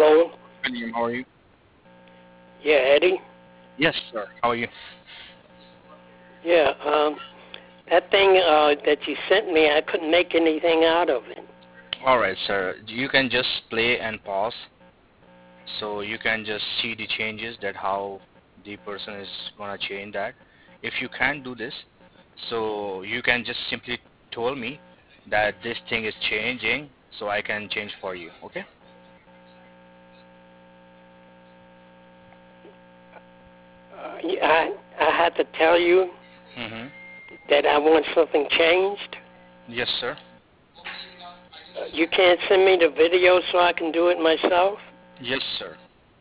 Hello? William, how are you? Yeah, Eddie? Yes, sir. How are you? Yeah, that thing that you sent me, I couldn't make anything out of it. All right, sir. You can just play and pause, so you can just see the changes that how the person is gonna change that. If you can't do this, so you can just simply tell me that this thing is changing, so I can change for you. Okay? I had to tell you Mhm. that I want something changed. Yes, sir. You can't send me the video so I can do it myself? Yes, sir.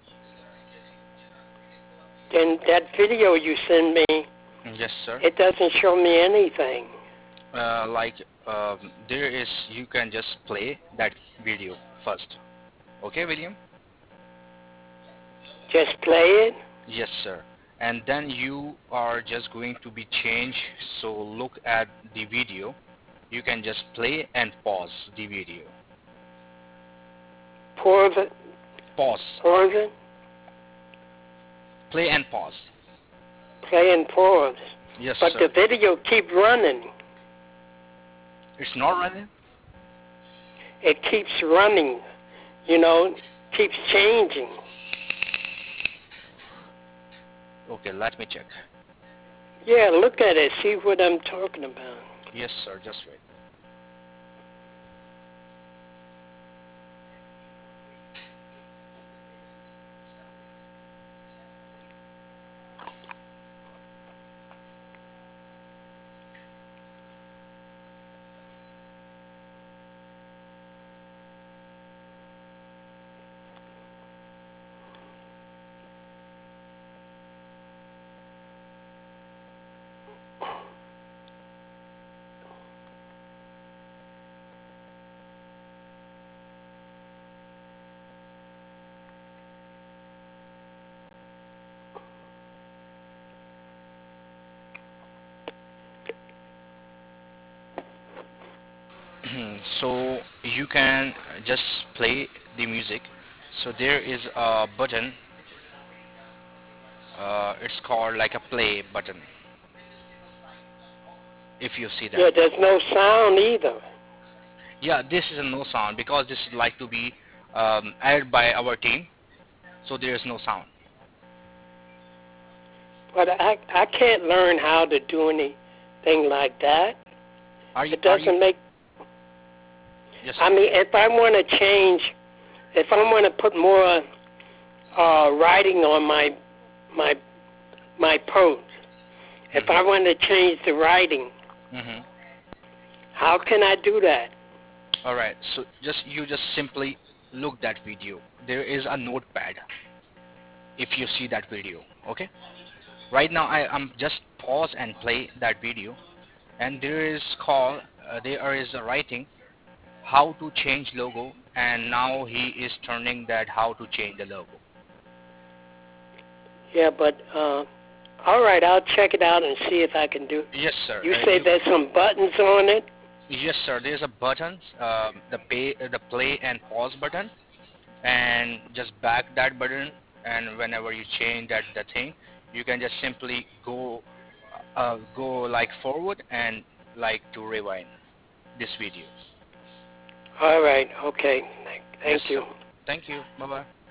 Then that video you send me, Yes, sir. it doesn't show me anything. Like there is, you can just play that video first. Okay, William? Just play it? Yes, sir. And then you are just going to be changed. So look at the video. You can just play and pause the video. Pause it? Pause. Pause it? Play and pause. Play and pause. Yes, But sir. the video keeps running. It's not running? It keeps running, keeps changing. Okay, let me check. Yeah, look at it. See what I'm talking about. Yes, sir. Just wait. So you can just play the music. So there is a button. It's called like a play button. If you see that. Yeah, there's no sound either. Yeah, this is a no sound because this is like to be added by our team. So there is no sound. But I can't learn how to do anything like that. Are you? It Are you? doesn't make. Yes, I sir. mean, if I want to change, if I want to put more writing on my my post, if I want to change the writing, Mhm. how can I do that? All right. So just simply look that video. There is a notepad. If you see that video, okay. Right now I'm just pause and play that video, and there is a writing how to change logo, and now he is turning that how to change the logo. Yeah, but all right, I'll check it out and see if I can do. Yes, sir. You say there's some buttons on it. Yes, sir. There's a button, the play and pause button, and just back that button, and whenever you change the thing, you can just simply go like forward and like to rewind this video. All right, okay. Yes, Thank sir. you. Thank you. Bye bye.